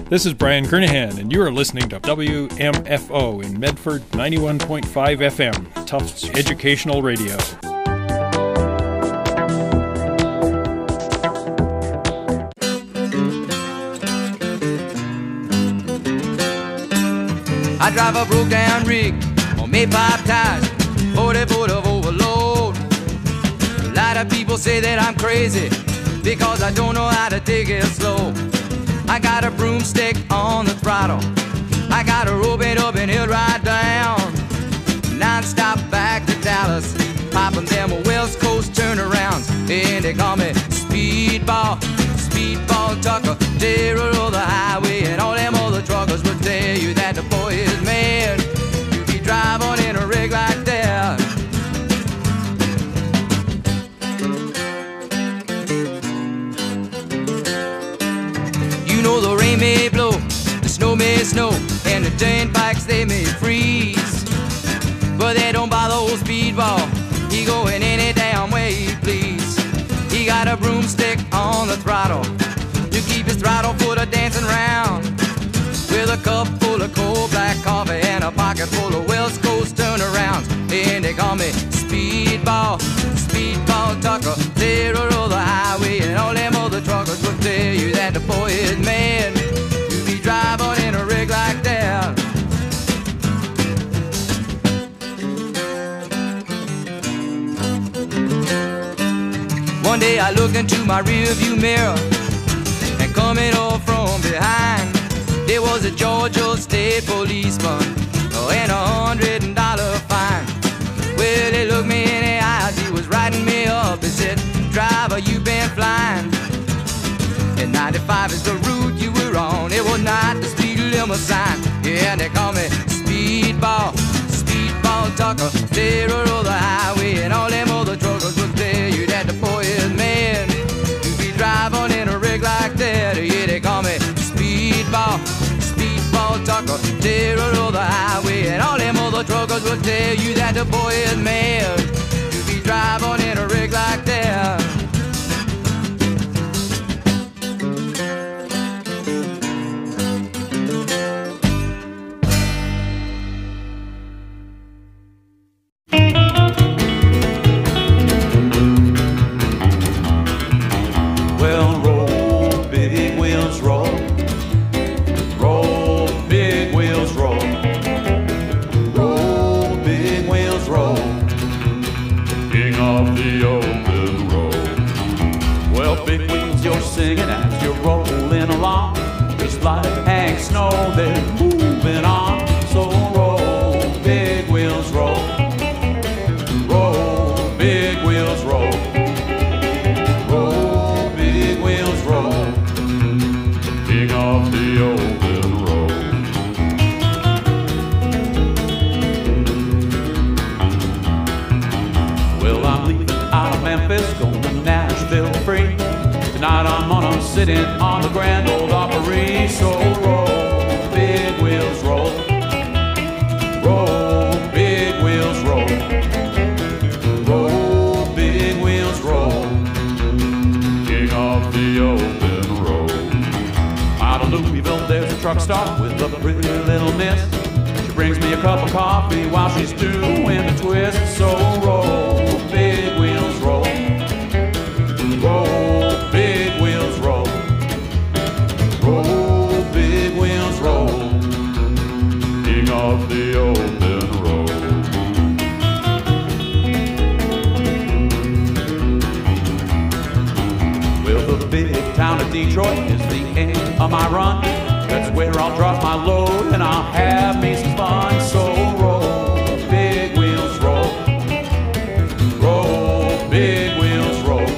This is Brian Kernahan, and you are listening to WMFO in Medford 91.5 FM, Tufts Educational Radio. I drive a broke down rig on May 5 tires, 40 foot of overload. A lot of people say that I'm crazy because I don't know how to take it slow. I got a broomstick on the throttle, I got a rope it up and he'll ride down. Non-stop back to Dallas, popping them West Coast turnarounds. And they call me Speedball, Speedball Tucker, terror of the highway. And all them other truckers will tell you that the boy is mad to be driving in a rig like that. You know the rain may blow, the snow may snow, and the turnpikes they may freeze, but they don't bother old Speedball. He going any damn way he please. He got a broomstick on the throttle to keep his throttle foot a dancing round, with a cup full of cold black coffee and a pocket full of West Coast turnarounds. And they call me Speedball, Speedball Tucker, terror of the highway. And all them other truckers will tell you that the boy is mad to be driving in a rig like that. One day I looked into my rearview mirror, and coming up from behind, there was a Georgia State policeman and $100 fine. Well, he looked me in the eyes, he was writing me up. He said, driver, you been flying, and 95 is the route you were on. It was not the speed limit sign. Yeah, and they call me Speedball, Speedball Tucker, terror of the highway. And all them other truckers will tell you that the boy is mad to be driving in a rig like that. Yeah, they call me Speedball, Speedball Tucker, terror of the highway. And all them other truckers will tell you that the boy is mad to be driving in a rig like that. Well, roll, big wheels roll. Roll, big wheels roll. Roll, big wheels roll. King of the open road. Well, big wheels, you're singing as you're rolling along. Just like Hank Snow, they're moving on. So roll, big wheels roll. Roll, big wheels roll. Roll, big wheels roll. King of the open road. Well, I'm leaving out of Memphis, going to Nashville free. Tonight I'm gonna sit in on the Grand Ole Opry. So roll, big wheels roll. Roll, big wheels roll. Roll, big wheels roll. King of the open road. Out of Louisville there's a truck stop with a pretty little miss. She brings me a cup of coffee while she's doing the twist. So roll, big wheels roll. Roll, big wheels roll. Roll, big wheels roll. King of the open road. Well, the big town of Detroit is the end of my run. That's where I'll drop my load and I'll have me some fun. So roll, big wheels roll. Roll, big wheels roll.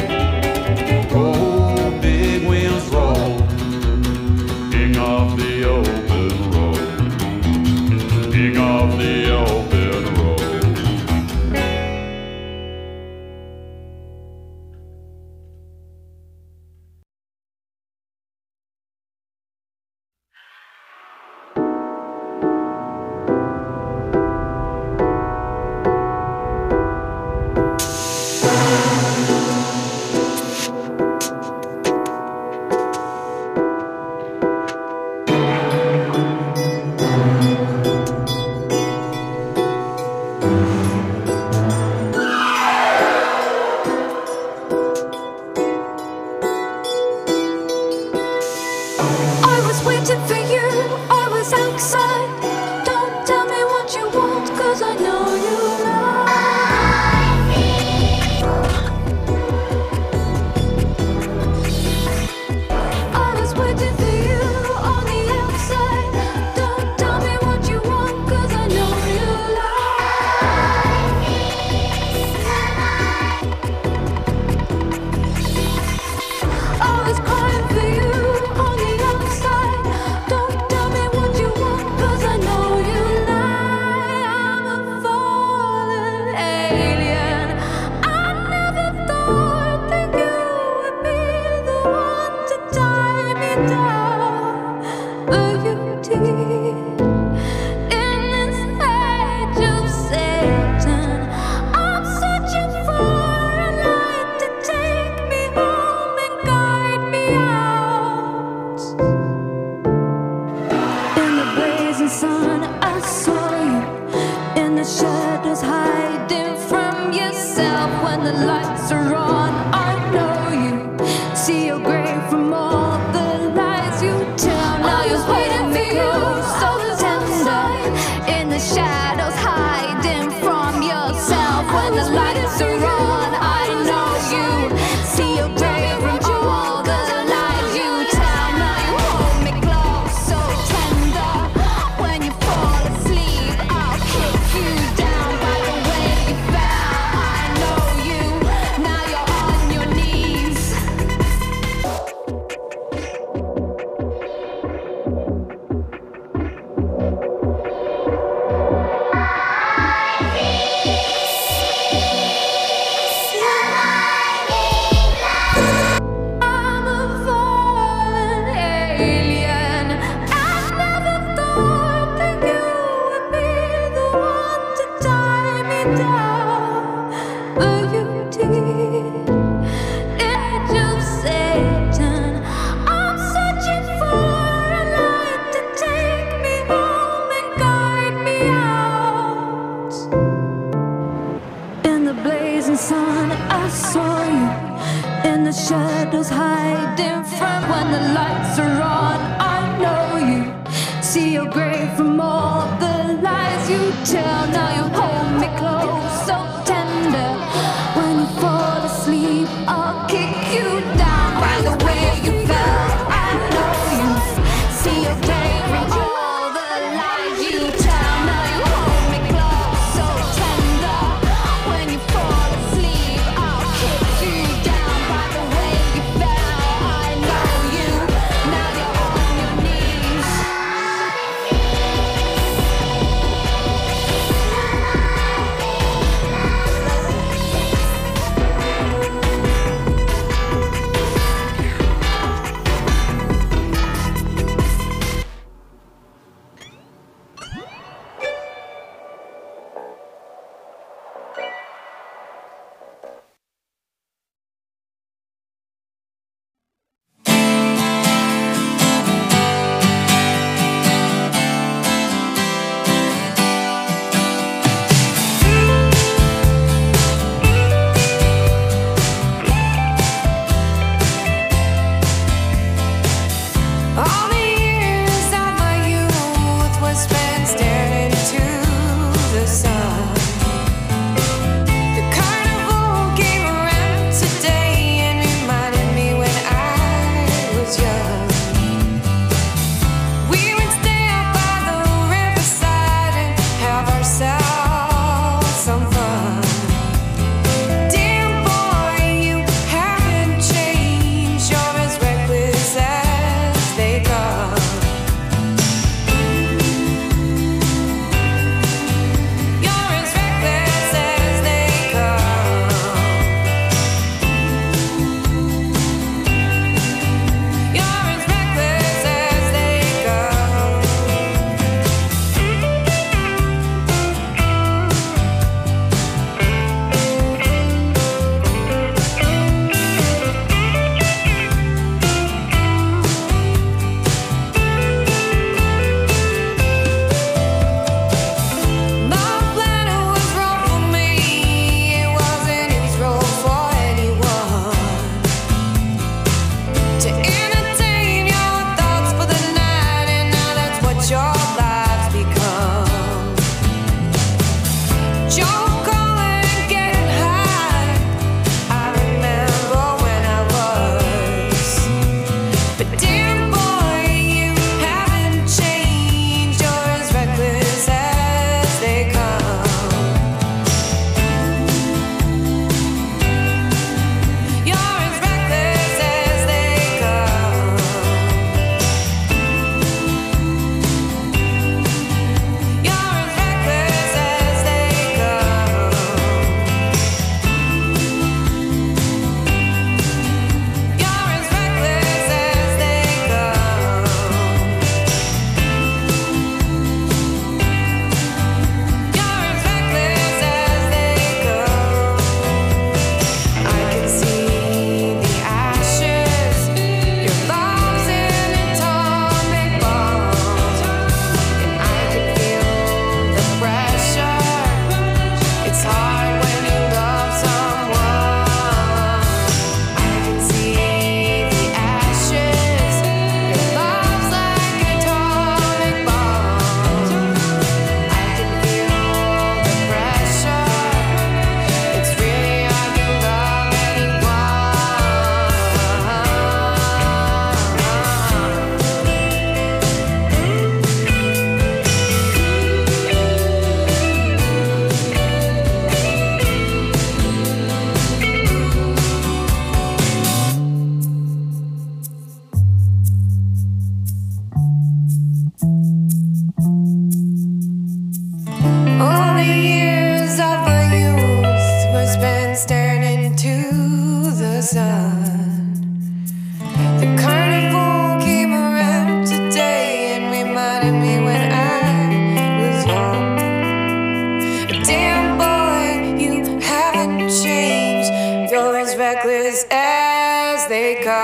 Roll, big wheels roll. King of the open road. King of the open road. waiting for you, I was outside. Don't tell me what you want, 'cause I know you I was waiting for you on the outside. Don't tell me what you want, 'cause I know you I was crying for you on the outside. Don't tell me what you want, 'cause I know you lie. I'm a fallen alien. I never thought that you would be the one to tie me down, but you did. In this age of Satan, I'm searching for a light to take me home and guide me out. In the blazing sun, I saw you. In the shadows, hiding from yourself. When the lights are on, I know you. See your grave from all the lies you tell. Now you're waiting for you, so tender. In the shadows, hiding from yourself. When the lights are on, I know you. See your grave from all the lies you tell. Now you hold me close, so tender. When you fall asleep, I'll kick you down by the way you fell. I know you. Now you're on your knees. I'm a fallen alien. I never thought that you would be the one to tie me down, but you did. Edge of Satan, I'm searching for a light to take me home and guide me out. In the blazing sun, I saw you. In the shadows, hiding from when the lights are on, I know you. See your grave from all the lies you tell. Now you hold me close, so tender. When you fall asleep, I'll kick you down by the way you fell. I know you. See your grave from all the lies you tell. Now you hold me close, so tender. When you fall asleep, I'll kick you down by the way you fell. I know you. Now you're on your knees.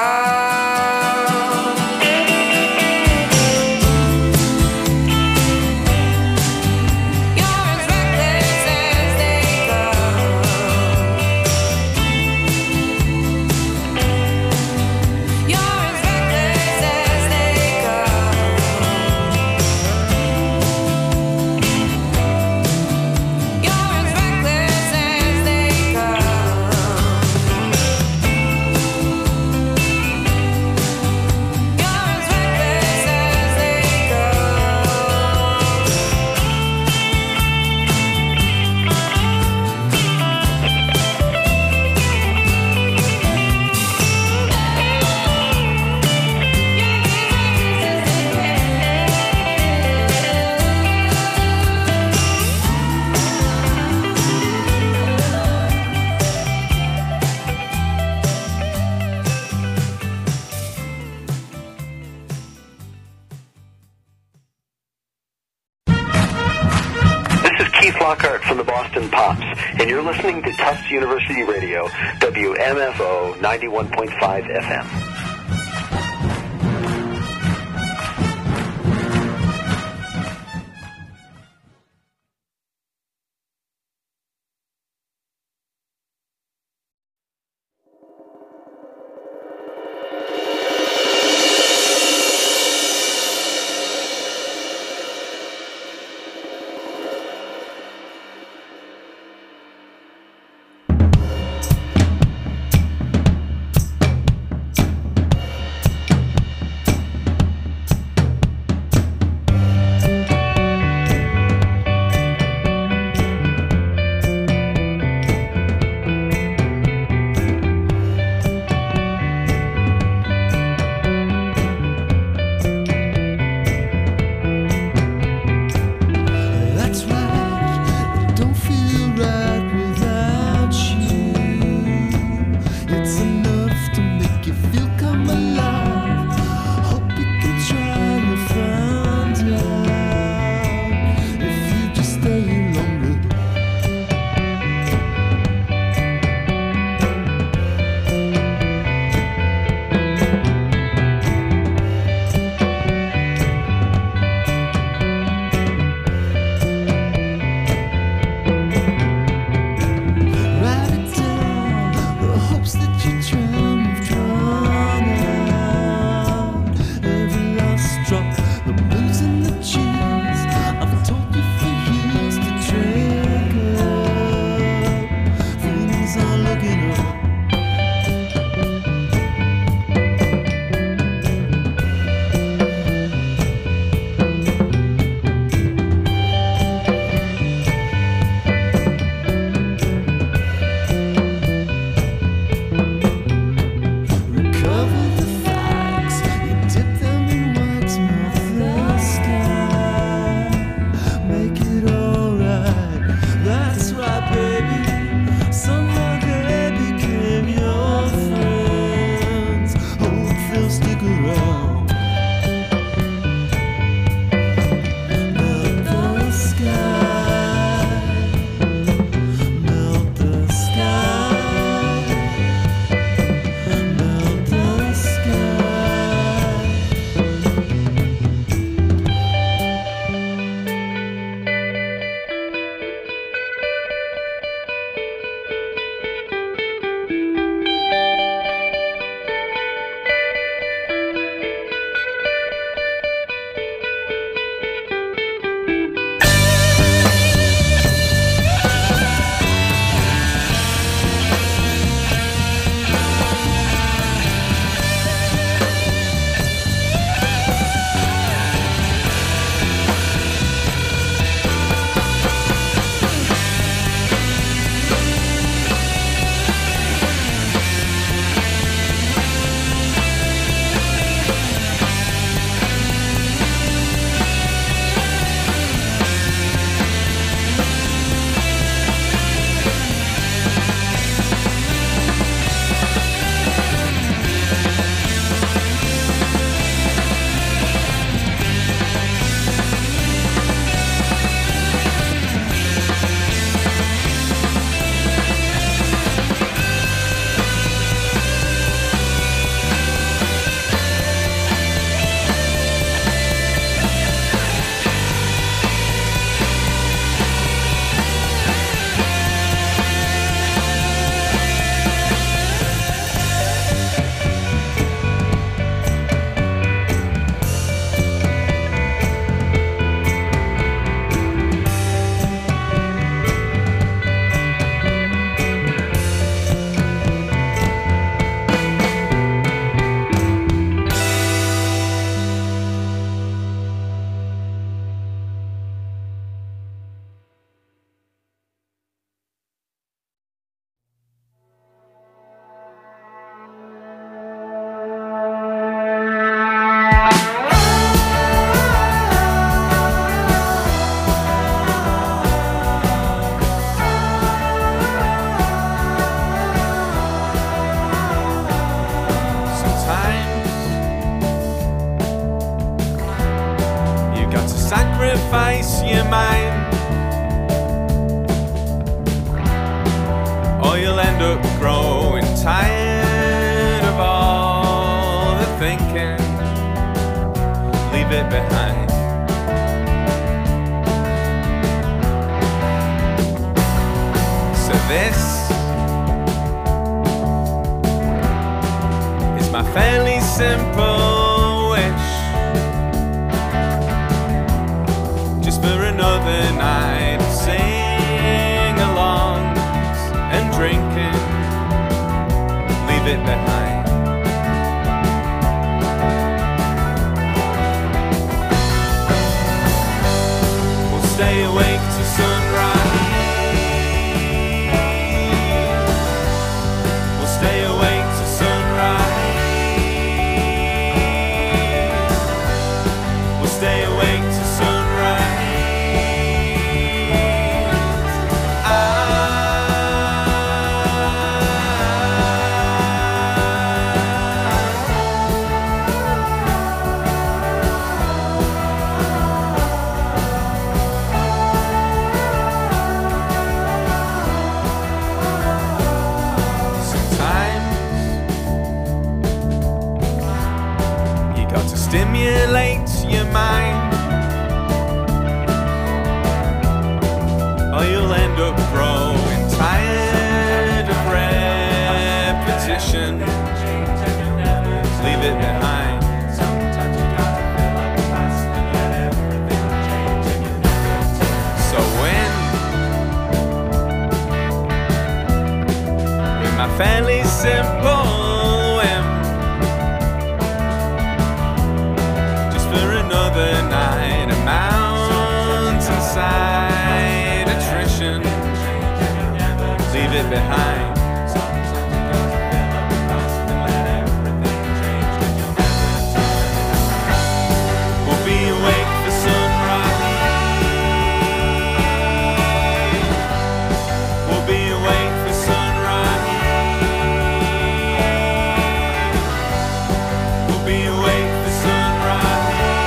Lockhart from the Boston Pops, and you're listening to Tufts University Radio, WMFO 91.5 FM. Sacrifice your mind, or you'll end up growing tired of all the thinking. Leave it behind. So this is my fairly simple wish, for another night of sing-alongs and drinking. Leave it behind. We'll stay awake till sunrise. We'll stay awake till sunrise. We'll stay awake till sunrise. Stimulate your mind, or you'll end up growing tired of repetition. Leave it behind. So when, with my fairly simple another night, a mountainside attrition. Leave it behind. We'll be awake for sunrise. We'll be awake for sunrise. We'll be awake for sunrise.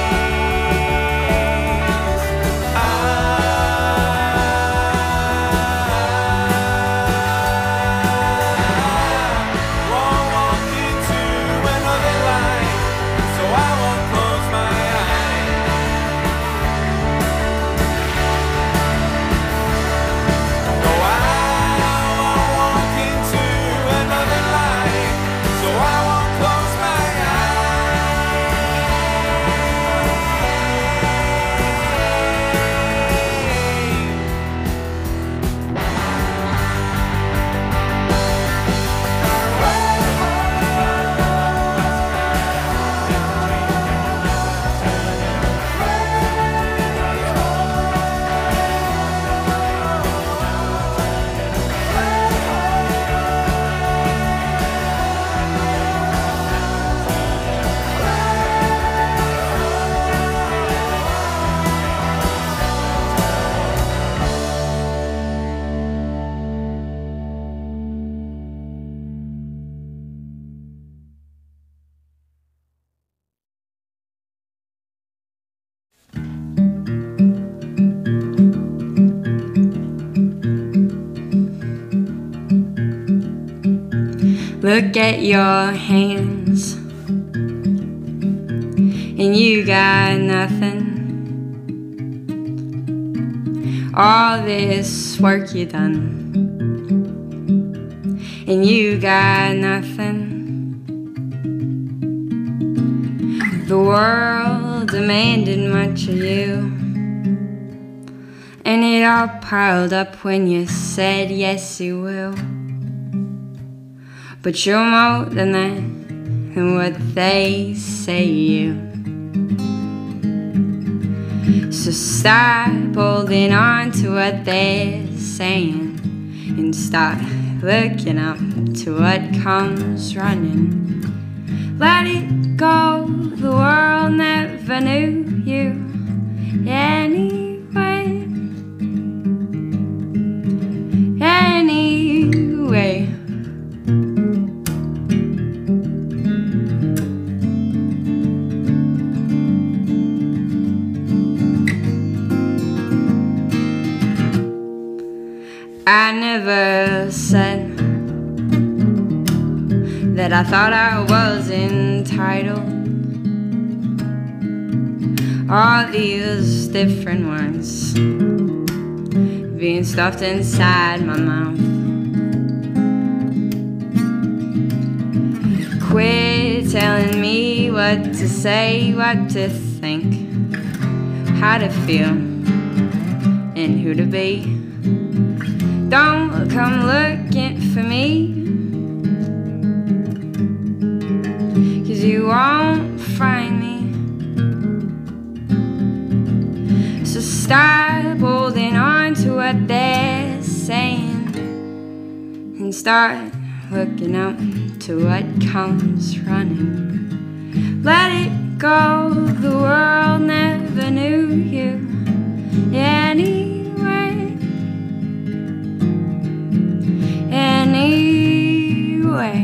Look at your hands, and you got nothing. All this work you done, and you got nothing. The world demanded much of you, and it all piled up when you said yes you will. But you're more than that, and what they say you. So stop holding on to what they're saying, and start looking up to what comes running. Let it go, the world never knew you anyway. Anyway. I never said that I thought I was entitled. All these different words being stuffed inside my mouth. Quit telling me what to say, what to think, how to feel, and who to be. Don't come looking for me, 'cause you won't find me. So stop holding on to what they're saying and start looking up to what comes running. Let it go, the world never knew you anyway. Anyway.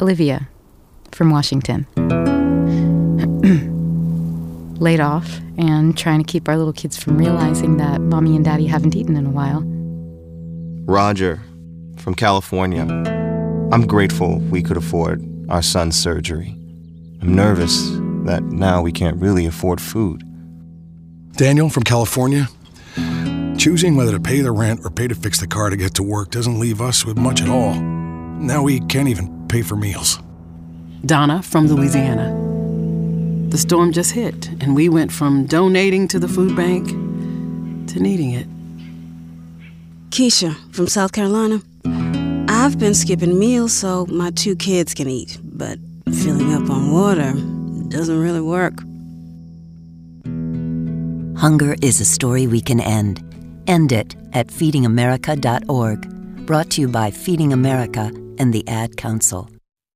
Olivia from Washington. Laid off and trying to keep our little kids from realizing that Mommy and Daddy haven't eaten in a while. Roger from California. I'm grateful we could afford our son's surgery. I'm nervous that now we can't really afford food. Daniel from California. Choosing whether to pay the rent or pay to fix the car to get to work doesn't leave us with much at all. Now we can't even pay for meals. Donna from Louisiana. The storm just hit, and we went from donating to the food bank to needing it. Keisha from South Carolina. I've been skipping meals so my 2 kids can eat, but filling up on water doesn't really work. Hunger is a story we can end. End it at feedingamerica.org. Brought to you by Feeding America and the Ad Council.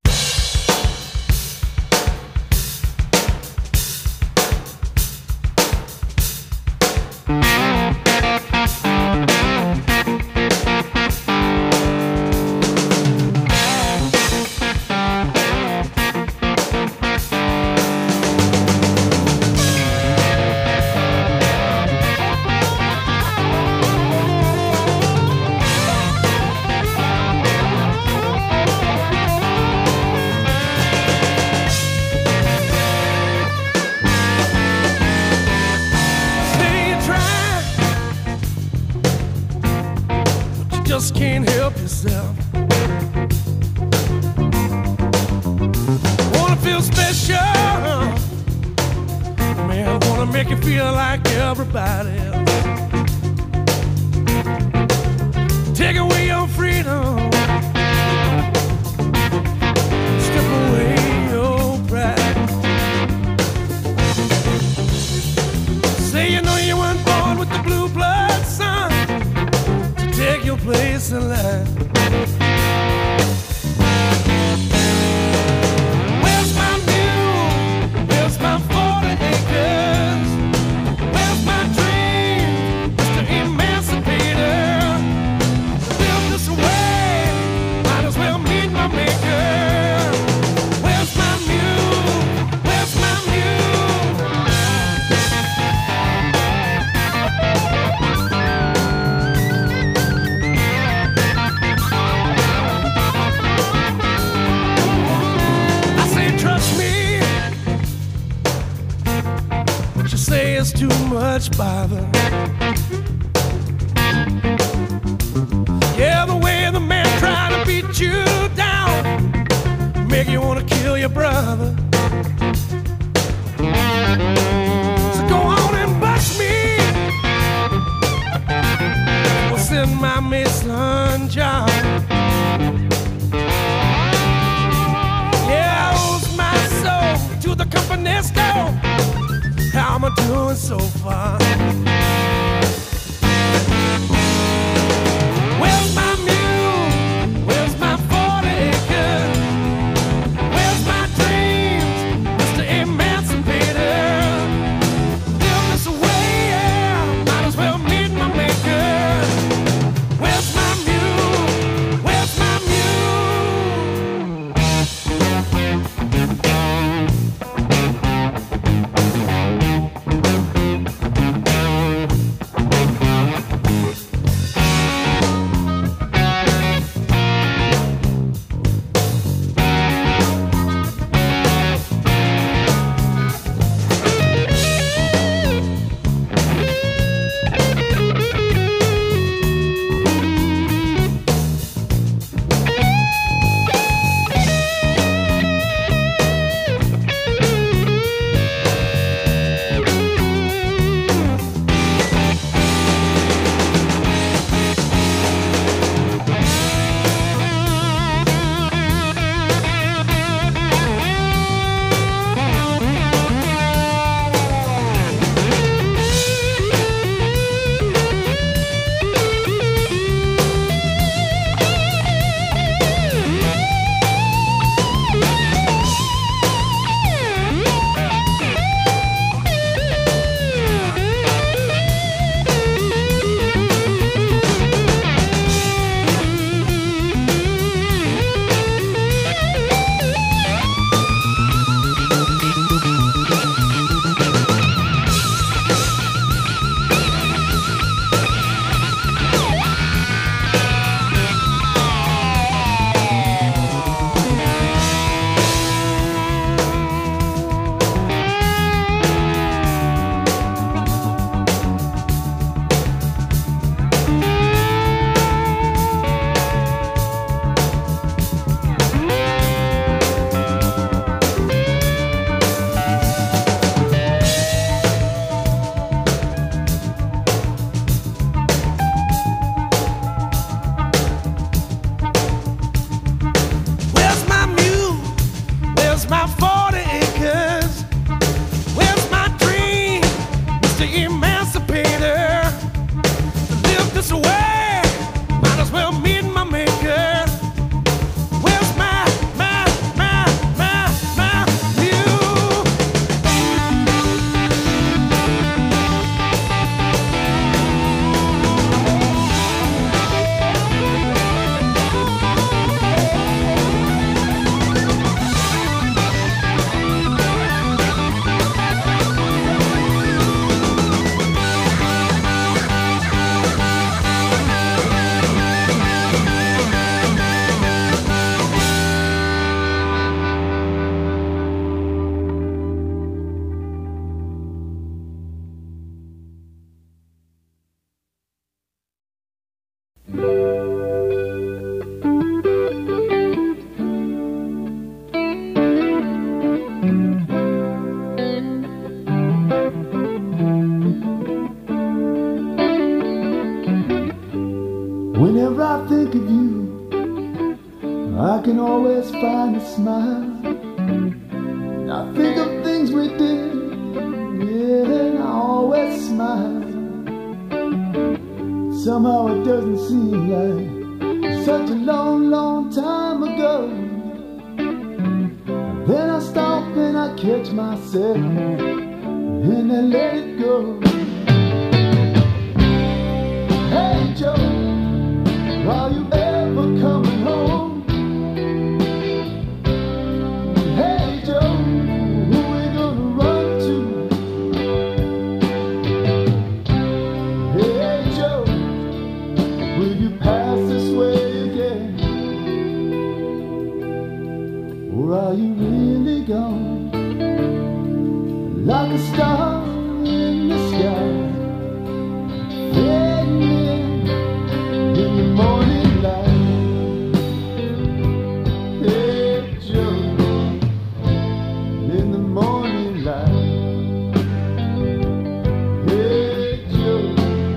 Just can't help yourself. Wanna feel special, man, wanna make you feel like everybody else. Take away your freedom, strip away your pride. Say you know you weren't born with the blue blood, son. Take your place in line. Where's my mule? Where's my 40 acres? Where's my dream, Mr. Emancipator? Build this away, might as well meet my maker. Where's my mule? Where's my say it's too much bother. Yeah, the way the man tried to beat you down, make you want to kill your brother. So go on and bust me. We'll send my Mason John. Yeah, I owes my soul to the company store. How am I doing so far? Where's my mule? Where's my 40 acres? Where's my dreams, Mr. Emancipator? Build this away, yeah, might as well meet my maker. Where's my mule? Where's my mule? Mr. Emancipator. To live this way, might as well meet my maker. Where's my view? Whenever I think of you, I can always find a smile. I think of things we did, yeah, and I always smile. Somehow it doesn't seem like such a long, long time ago. Then I stop and I catch myself, and I let it go. Hey Joe, are you ever coming home? Hey Joe, who we gonna run to? Hey Joe, will you pass this way again? Or are you really gone? Like a star in the sky, fading in the morning light. Hey Joe, in the morning light. Hey Joe,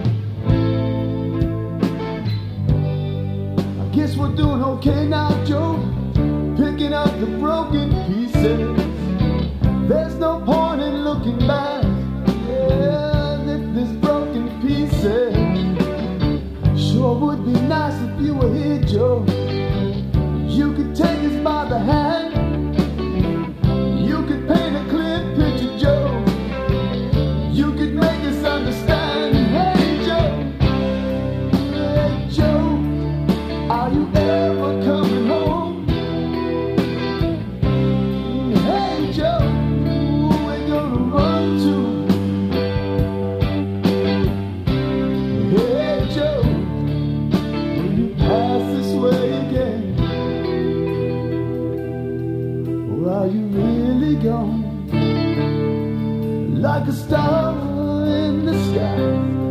I guess we're doing okay now, Joe, picking up the broken pieces. There's no point in looking back, yeah, if there's broken pieces. Sure would be nice if you were here, Joe. You could take us by the hand. You could paint a clear picture, Joe. You could make us understand. Hey Joe, are you ever coming home? Hey Joe, who we gonna run to? Hey Joe, pass this way again? Or are you really gone? Like a star in the sky,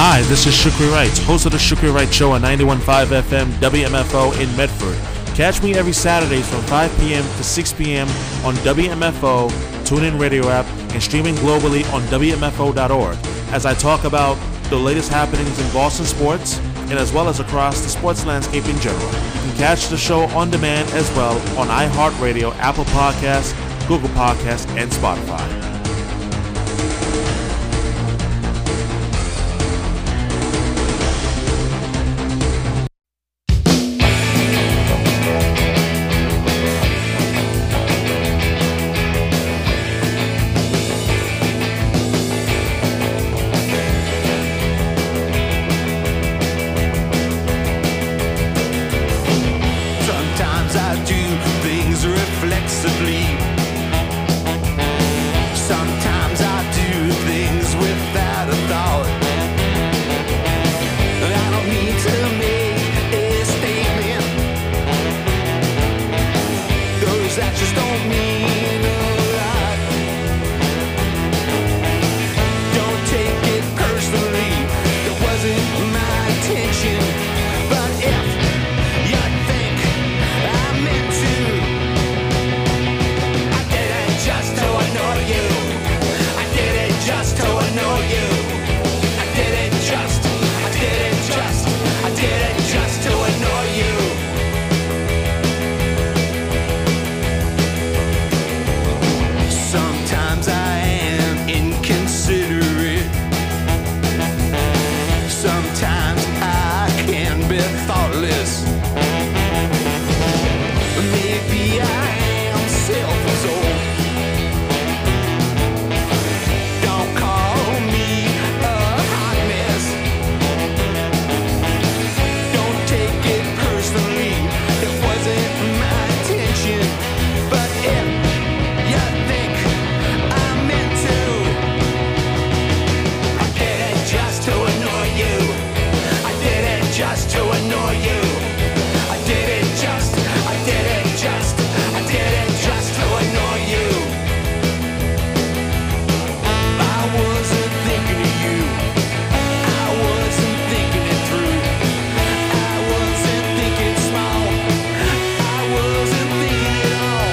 Hi, this is Shukri Wright, host of the Shukri Wright Show on 91.5 FM WMFO in Medford. Catch me every Saturday from 5 p.m. to 6 p.m. on WMFO, TuneIn Radio app, and streaming globally on WMFO.org as I talk about the latest happenings in Boston sports and as well as across the sports landscape in general. You can catch the show on demand as well on iHeartRadio, Apple Podcasts, Google Podcasts, and Spotify. Sometimes I do things reflexively. Sometimes I do things without a thought. I don't need to make a statement, 'cause that just don't mean a lot. Don't take it personally, it wasn't my intention. But if you think I meant to, I did it just to annoy you. I did it just to annoy you. I did it just to annoy you. Sometimes I am inconsiderate. Sometimes I can be thoughtless. Maybe I am self-absorbed. Don't call me a hot mess. Don't take it personally, it wasn't my intention. But if you think I meant to, I did it just to annoy you. I did it just to annoy you. I did it just to annoy you. I wasn't thinking of you. I wasn't thinking it through. I wasn't thinking small. I wasn't thinking it all.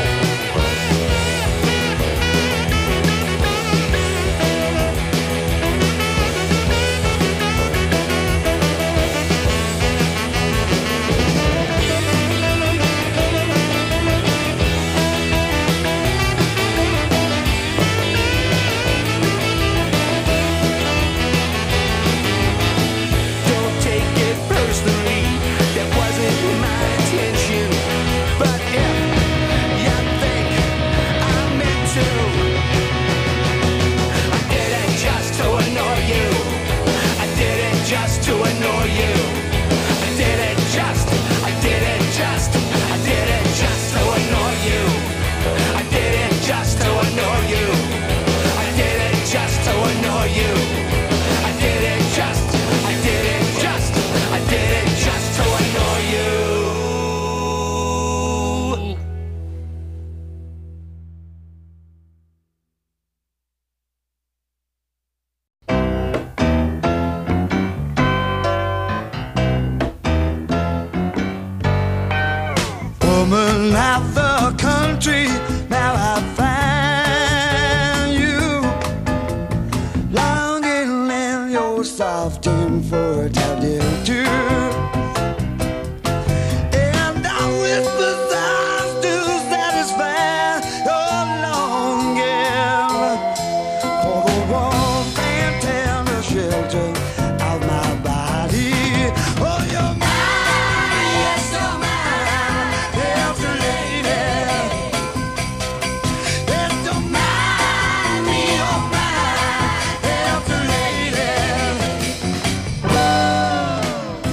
Don't take it personally, that wasn't my intention. But if you think I meant to, I did it just to annoy you. I did it just to annoy you. I did it just to annoy you. I did it just to annoy you. I did it just to annoy you. I did it just to annoy you. Woman of the country, now I find you longing in your soft and fertile too. And I whisper sighs to satisfy your longing for the warmth and tender shelter of my body. Oh, you're mine, yes, you're mine, yes, lady. Yes, you're mine, you're mine, yes, lady.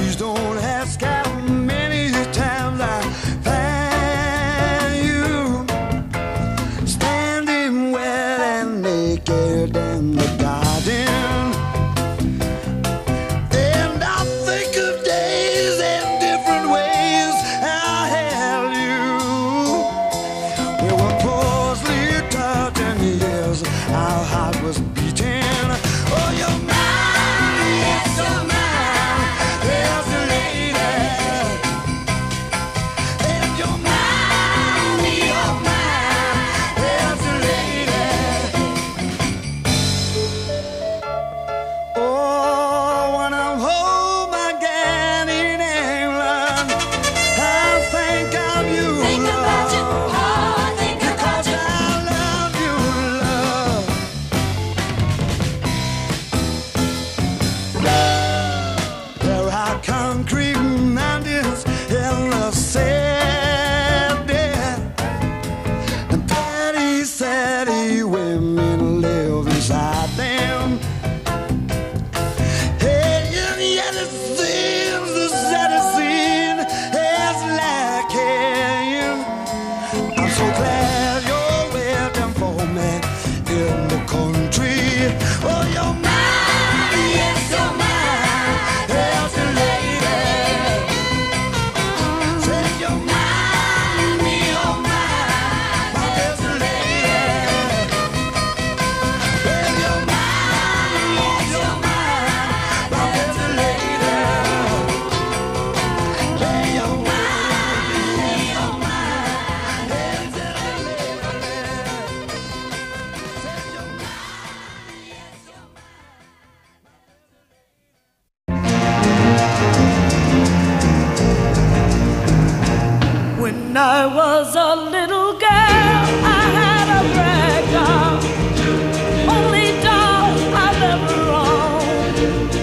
I was a little girl, I had a rag doll, only doll I've ever owned.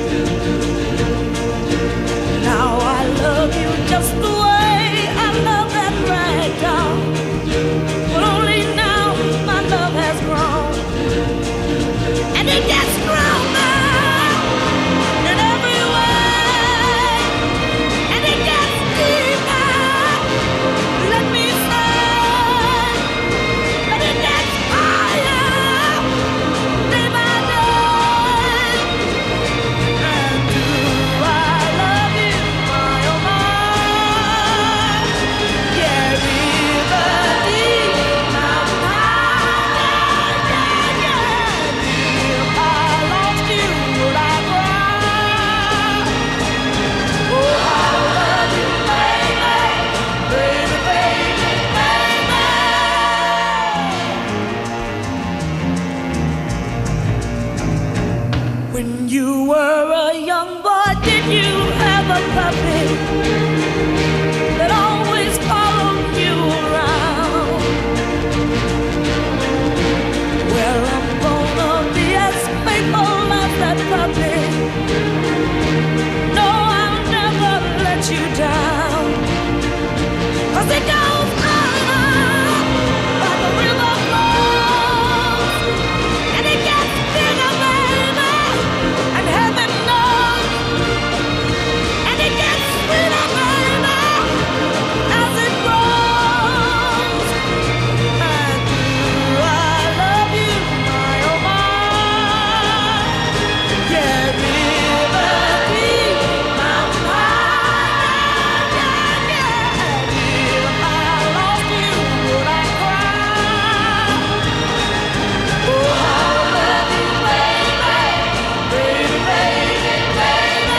Now I love you just the way I love that rag doll, but only now my love has grown, and it gets stronger in every way, and it gets deeper. Let me say that it gets higher day by day. And do I love you, my oh my? Yeah, river deep, mountain high, yeah, yeah, yeah. If I lost you, would I cry? Oh, I love you, baby, baby, baby, baby. When you were a young boy, did you have a puppy that always followed you around? Well, I'm gonna be as faithful as that puppy. No, I'll never let you down. 'Cause it goes on like a river flows, and it gets bigger, baby, and heaven knows, and it gets sweeter, baby, as it grows. And do I love you, my oh my? Yeah, river deep, mountain high, yeah, yeah. If I lost you, would I cry? Oh, I love you, baby, baby, baby, baby.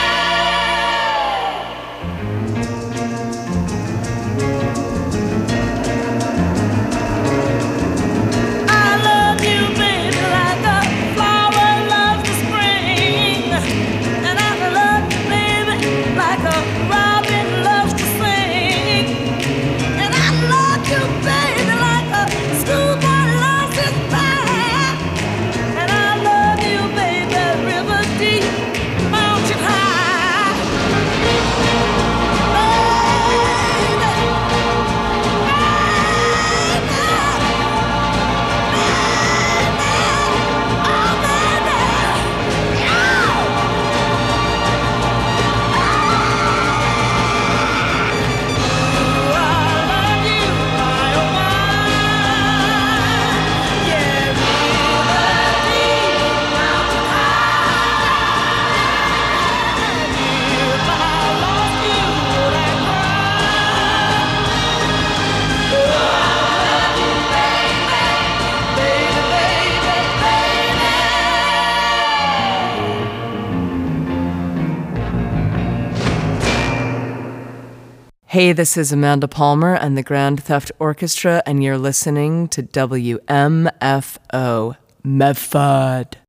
I love you, baby, like a flower loves the spring, and I love you, baby, like a robin loves to sing, and I love you, baby, like a schoolboy loves his band, and I love you, baby, river deep, mountain high, Hey, this is Amanda Palmer and the Grand Theft Orchestra, and you're listening to WMFO Medford.